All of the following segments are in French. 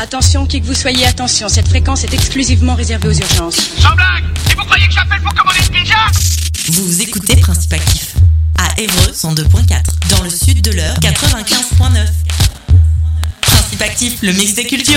Attention, qui que vous soyez, attention, cette fréquence est exclusivement réservée aux urgences. Sans blague! Et vous croyez que j'appelle pour commander une pizza? Vous écoutez Principe Actif à Évreux 102.4, dans le sud de l'Eure 95.9. Principe Actif, le mix des cultures.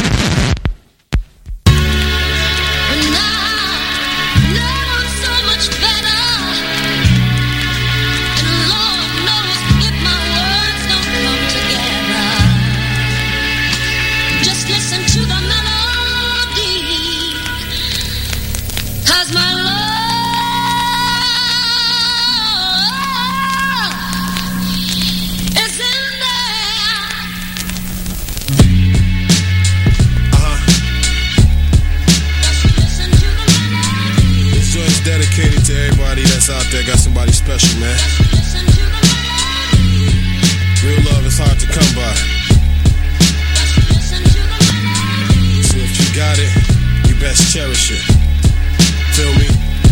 Dedicated to everybody that's out there, got somebody special, man. Real love is hard to come by. So if you got it, you best cherish it. Feel me?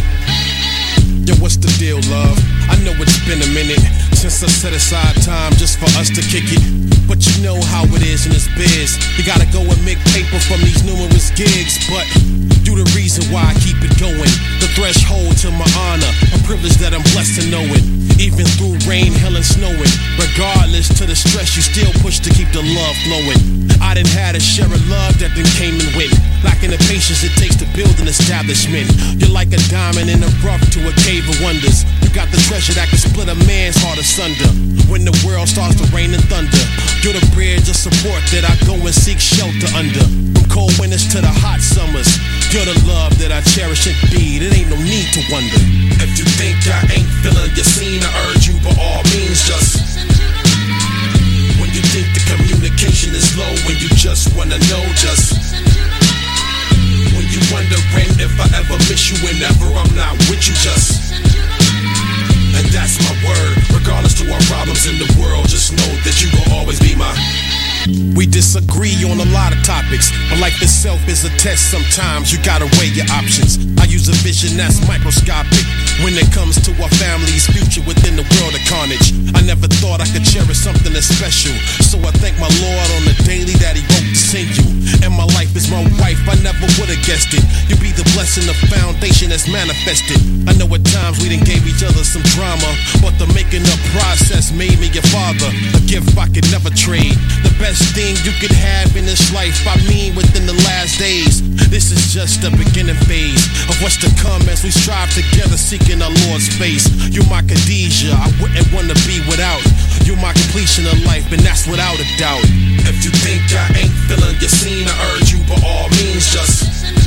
Yo, what's the deal, love? I know it's been a minute since I set aside time just for us to kick it. But you know how it is in this biz. You gotta go and make paper from these numerous gigs. But you the reason why I keep it going. The threshold to my honor, a privilege that I'm blessed to know it. Even through rain, hell, and snowing, regardless to the stress, you still push to keep the love flowing. I done had a share of love that then came and went, lacking the patience it takes to build an establishment. You're like a diamond in the rough to a cave of wonders. You got the treasure that can split a man's heart asunder. When the world starts to rain and thunder, you're the bridge of support that I go and seek shelter under. From cold winters to the hot summers, you're the love that I cherish indeed. It ain't no need to wonder. If you think I ain't feeling your scene, I urge you by all means just. When you think the communication is low, when you just wanna know just. When you wondering if I ever miss you whenever I'm not with you just. And that's my word, regardless to our problems in the world, just know that you will always be my. We disagree on a lot of topics, but life itself is a test. Sometimes you gotta weigh your options. I use a vision that's microscopic when it comes to our family's future within the world of carnage. I never thought I could cherish something that's special, so I thank my Lord on the daily that He wrote to send you. And my life is my wife, I never would've guessed it. You be the blessing, the foundation that's manifested. I know at times we done gave each other some drama, but the making up process made me your father. A gift I could never trade. The best thing you could have in this life, I mean within the last days. This is just the beginning phase of what's to come as we strive together seeking our Lord's face. You're my Khadijah, I wouldn't wanna be without. You're my completion of life, and that's without a doubt. If you think I ain't feeling your scene, I urge you by all means just.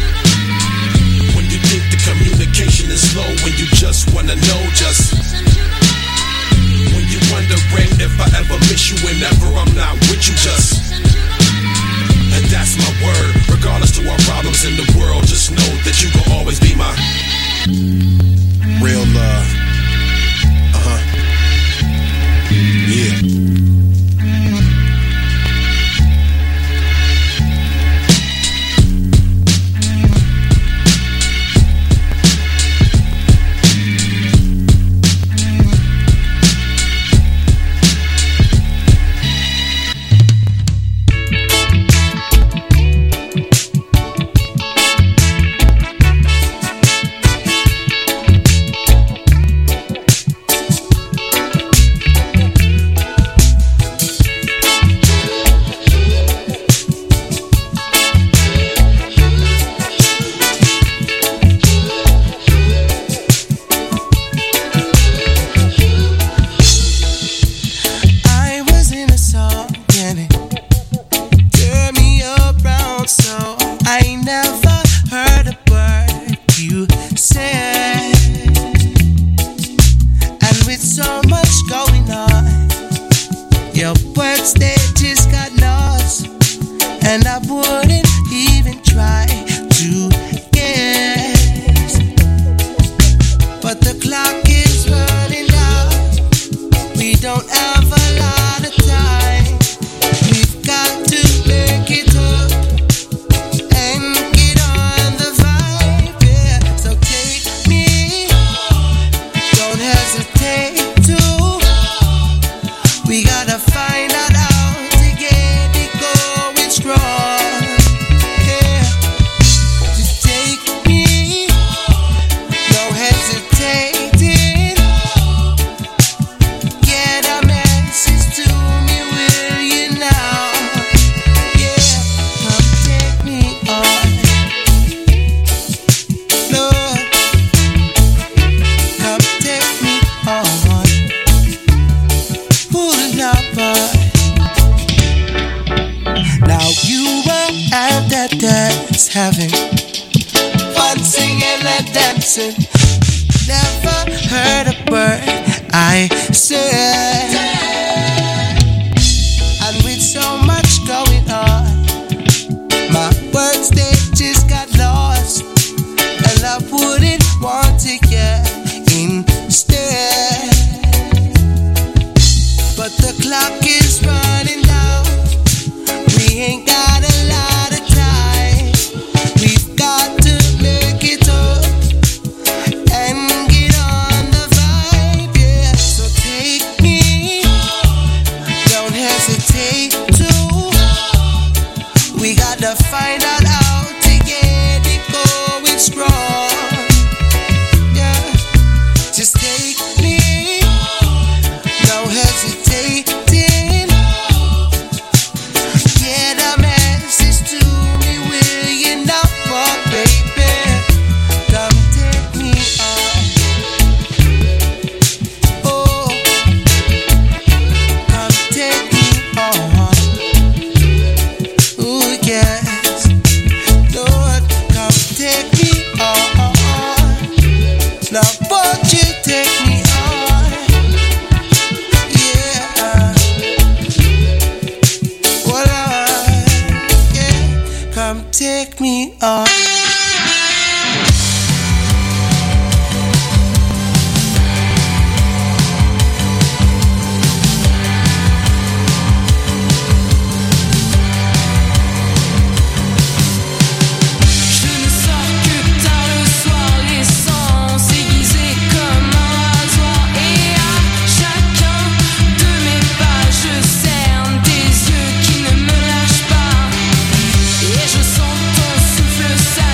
When you think the communication is low, when you just wanna know just. When you wondering if I ever miss you whenever I'm not with you just. And that's my word, regardless to our problems in the world, just know that you will always be my real love. Yeah. We gotta find out how to get it going strong. time that dad's having fun singing and dancing. Never heard a bird I said. And with so much going on, my words they just got lost, and I wouldn't want to get instead. But the clock is running down. We ain't got a lot of time. We've got to make it up and get on the vibe, yeah. So take me, don't hesitate to. We gotta find out how to get it going strong, yeah. Just take me, no hesitating. Get a message to me, will you know what, baby? Come take me on. Oh, come take me on. Ooh, yes. Lord, come take me on. Now won't you take me on? Yeah. Well, yeah. Come take me on. Je ne sors que tard le soir, laissant s'aiguiser comme un rasoir. Et à chacun de mes pas, je cerne tes yeux qui ne me lâchent pas. Et je sens ton souffle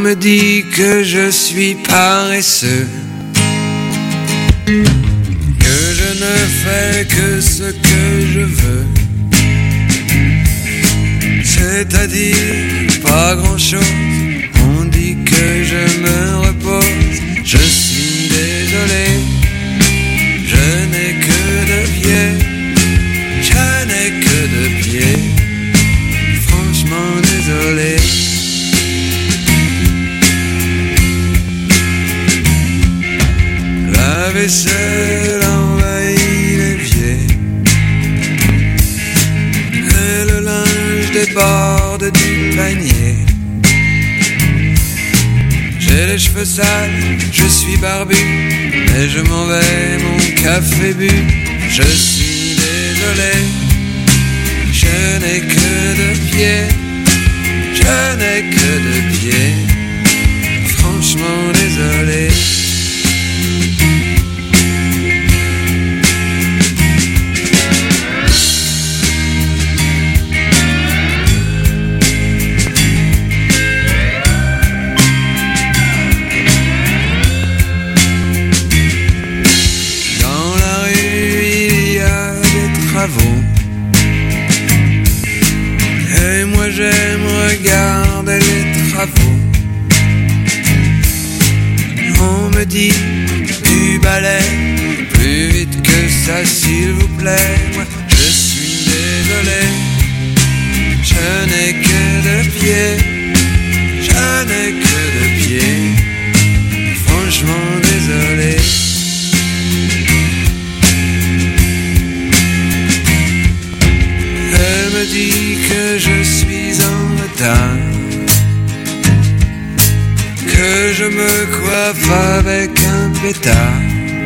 me dit que je suis paresseux, que je ne fais que ce que je veux, c'est-à-dire pas grand-chose. On dit que je me repose, je suis désolé, je n'ai que deux pieds, je n'ai que deux pieds, franchement désolé. La vaisselle envahit l'évier et le linge déborde du panier. J'ai les cheveux sales, je suis barbu, mais je m'en vais, mon café bu. Je suis désolé, je n'ai que deux pieds, je n'ai que deux pieds, franchement désolé. Et moi j'aime regarder les travaux. On me dit du balai, plus vite que ça s'il vous plaît. Moi je suis désolé, je n'ai que deux pieds, je n'ai que deux pieds, franchement désolé. Elle me dit que je suis en retard, que je me coiffe avec un pétard.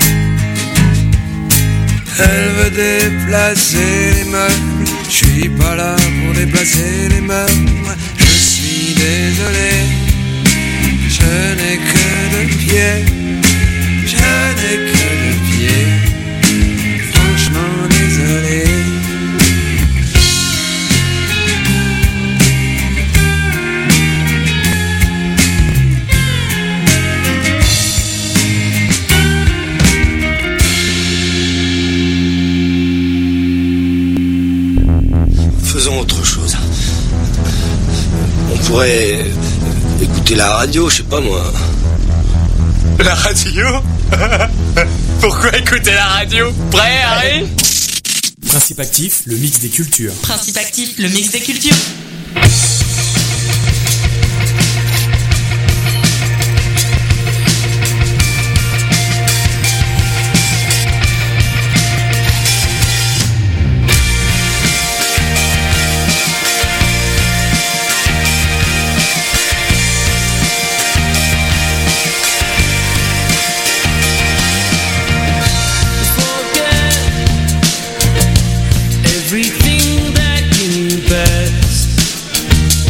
Elle veut déplacer les meubles, je suis pas là pour déplacer les meubles. Moi, je suis désolé, je n'ai que deux pieds, je n'ai que deux pieds, franchement désolé. Autre chose. On pourrait écouter la radio, je sais pas moi. La radio? Pourquoi écouter la radio? Prêt, Harry? Principe actif, le mix des cultures. Principe actif, le mix des cultures. Everything that you knew best.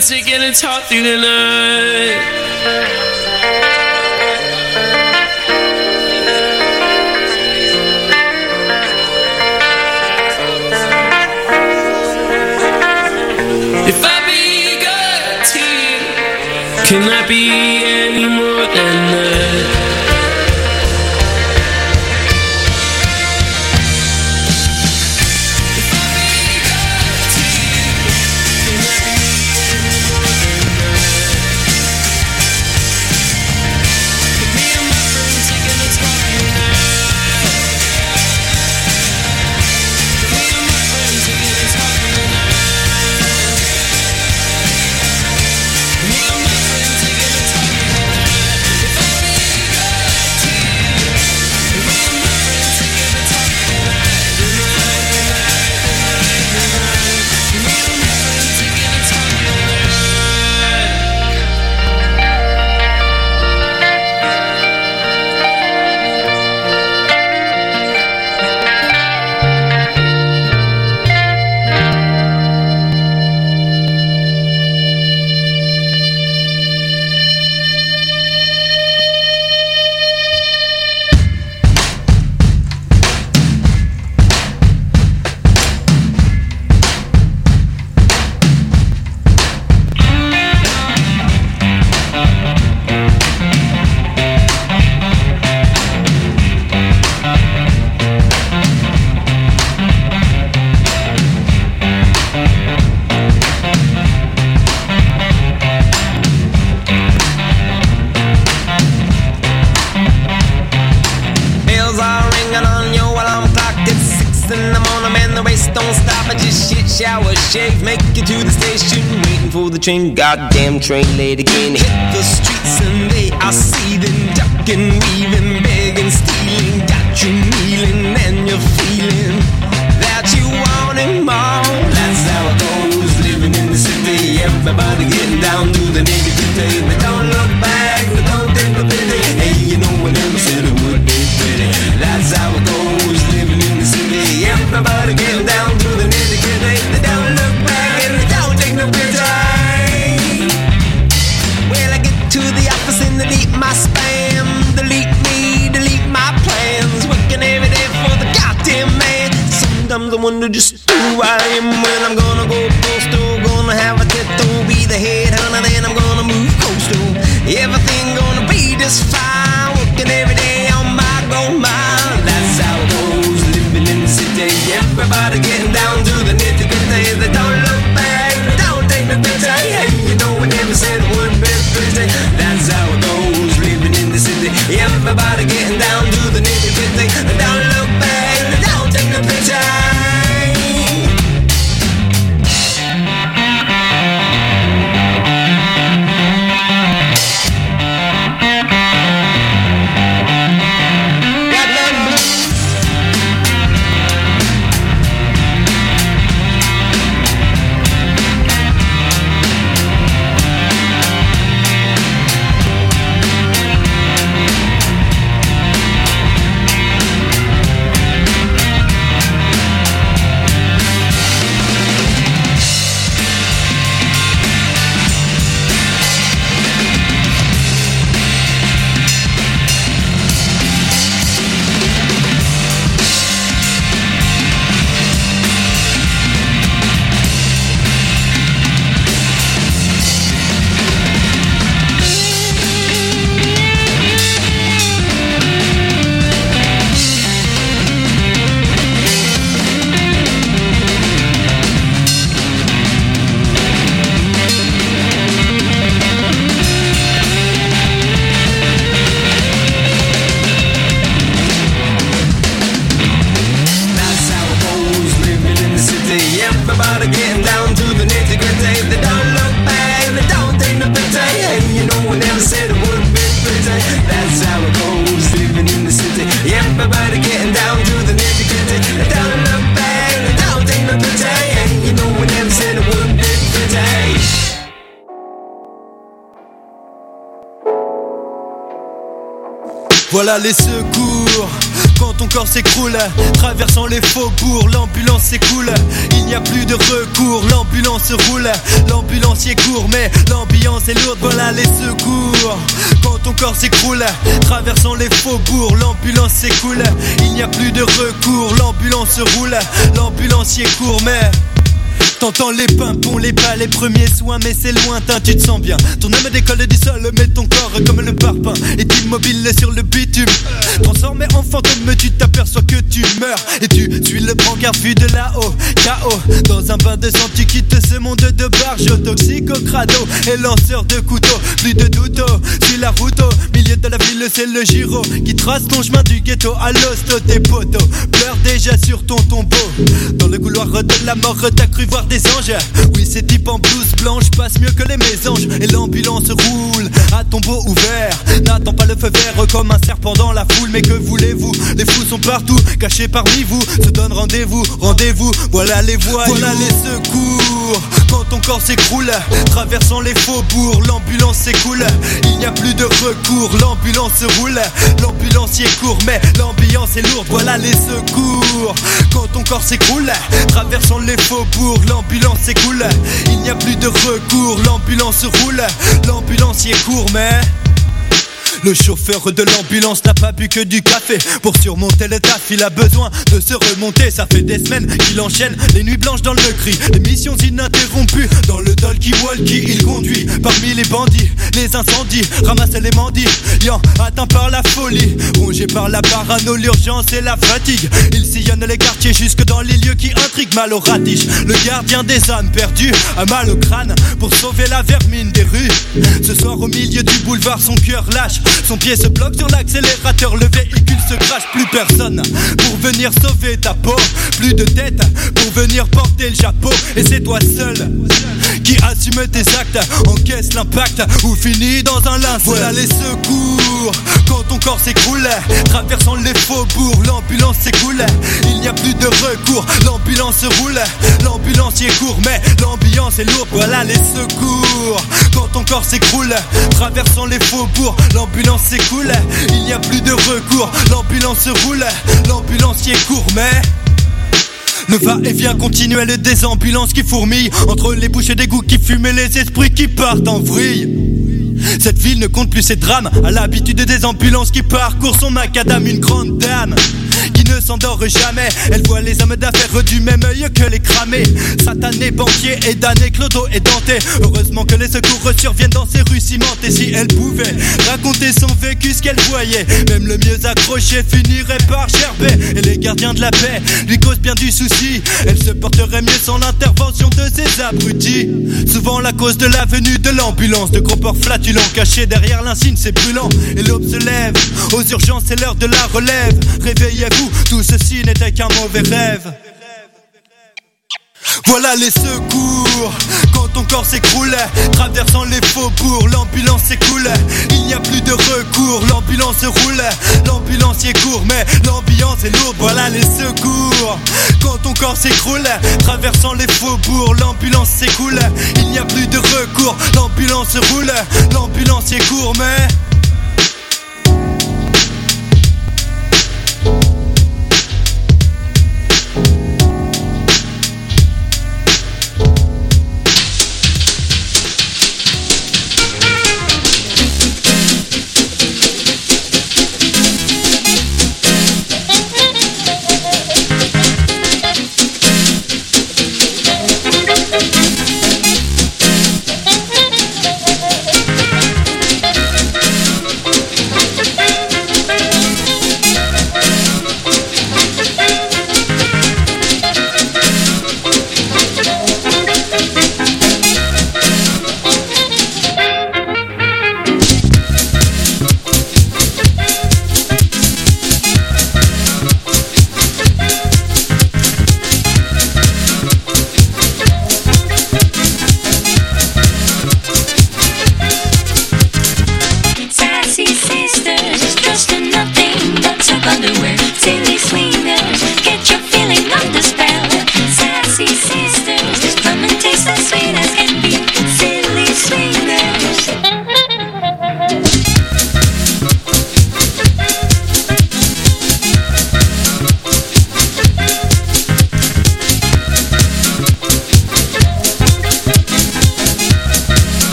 friends together talk through the night. If I be good to you, can I be any more than that? Train, goddamn train late again. Hit the streets and they are seething, ducking, weaving, begging, stealing. Got you kneeling and you're feeling that you want it more. That's how it goes, living in the city. Everybody getting down to the nitty-gritty. They don't look back, they don't think the pity. Hey, you know I never said it would be pretty. That's how it goes, living in the city. Everybody getting down to the nitty-gritty. They don't look back and they don't think the pity. To the office and delete my spam. Delete me, delete my plans. Working every day for the goddamn man. Sometimes I wonder just who I am. When I'm gonna go postal, gonna have a tattoo, be the head hunter, then I'm gonna move coastal. Everything gonna be just fine. Working every day on my gold mine. That's how it goes, living in the city. Everybody getting down to the nitty-gritty. They don't look back, they don't take the picture. Hey, you know we never said it would be pretty. That's how it goes, living in the city. Everybody getting down to the nitty-gritty. They don't look back, they don't take the picture. Voilà les secours, quand ton corps s'écroule. Traversant les faubourgs, l'ambulance s'écoule. Il n'y a plus de recours, l'ambulance roule. L'ambulancier court mais l'ambiance est lourde, voilà les secours. Quand ton corps s'écroule, traversant les faubourgs, l'ambulance s'écoule. Il n'y a plus de recours, l'ambulance roule. L'ambulancier court mais t'entends les pimpons, les pas, les premiers soins, mais c'est lointain, tu te sens bien. Ton âme décolle du sol, mais ton corps comme le parpaing est immobile sur le bitume. Transformé en fantôme, tu t'aperçois que tu meurs. Et tu suis le brancard vu de là-haut, KO. Dans un bain de sang, tu quittes ce monde de barjo, toxico, crado et lanceur de couteau. Plus de doute, suis la route au milieu de la ville, c'est le Giro qui trace ton chemin du ghetto à l'hosto. Tes poteaux pleurent déjà sur ton tombeau. Dans le couloir de la mort, t'as cru voir des anges. Oui, ces types en blouse blanche passent mieux que les mésanges. Et l'ambulance roule à tombeau ouvert. N'attends pas le feu vert comme un serpent dans la foule. Mais que voulez-vous, les fous sont partout, cachés parmi vous. Se donne rendez-vous, voilà les voies, voilà les secours. Quand ton corps s'écroule, traversant les faubourgs, l'ambulance s'écoule. Il n'y a plus de recours, l'ambulance roule. L'ambulancier court mais l'ambiance est lourde, voilà les secours. Quand ton corps s'écroule, traversant les faubourgs, l'ambulance s'écoule. Il n'y a plus de recours, l'ambulance roule. L'ambulancier court mais le chauffeur de l'ambulance n'a pas bu que du café. Pour surmonter le taf, il a besoin de se remonter. Ça fait des semaines qu'il enchaîne les nuits blanches dans le gris. Les missions ininterrompues dans le talkie-walkie. Il conduit parmi les bandits, les incendies, ramasse les mendiants atteint par la folie, rongé par la parano, l'urgence et la fatigue. Il sillonne les quartiers jusque dans les lieux qui intriguent. Mal au radiche, le gardien des âmes perdu a mal au crâne pour sauver la vermine des rues. Ce soir au milieu du boulevard, son cœur lâche. Son pied se bloque sur l'accélérateur, le véhicule se crache, plus personne pour venir sauver ta peau. Plus de tête pour venir porter le chapeau. Et c'est toi seul qui assume tes actes, encaisse l'impact ou finit dans un linceul. Voilà les secours quand ton corps s'écroule, traversant les faubourgs, l'ambulance s'écoule. Il n'y a plus de recours, l'ambulance roule. L'ambulancier court mais l'ambiance est lourde, voilà les secours. Quand ton corps s'écroule, traversant les faubourgs, l'ambulance s'écoule. Il n'y a plus de recours, l'ambulance roule. L'ambulancier court mais le va-et-vient continuel des ambulances qui fourmillent entre les bouches d'égouts qui fument et les esprits qui partent en vrille. Cette ville ne compte plus ses drames, à l'habitude des ambulances qui parcourent son macadam. Une grande dame qui ne s'endort jamais, elle voit les hommes d'affaires du même œil que les cramés. Satané, banquier et damné, Clodo et Dante. Heureusement que les secours surviennent dans ces rues cimentées. Si elle pouvait raconter son vécu, ce qu'elle voyait, même le mieux accroché finirait par gerber. Et les gardiens de la paix lui causent bien du souci. Elle se porterait mieux sans l'intervention de ces abrutis. Souvent la cause de la venue de l'ambulance, de gros porcs flatulents cachés derrière l'insigne, c'est brûlant. Et l'aube se lève, aux urgences c'est l'heure de la relève. Réveillez-vous, tout ceci n'était qu'un mauvais rêve. Voilà les secours quand ton corps s'écroule, traversant les faubourgs, l'ambulance s'écoule. Il n'y a plus de recours, l'ambulance roule. L'ambulancier court mais l'ambiance est lourde, voilà les secours. Quand ton corps s'écroule, traversant les faubourgs, l'ambulance s'écoule. Il n'y a plus de recours, l'ambulance roule. L'ambulancier court mais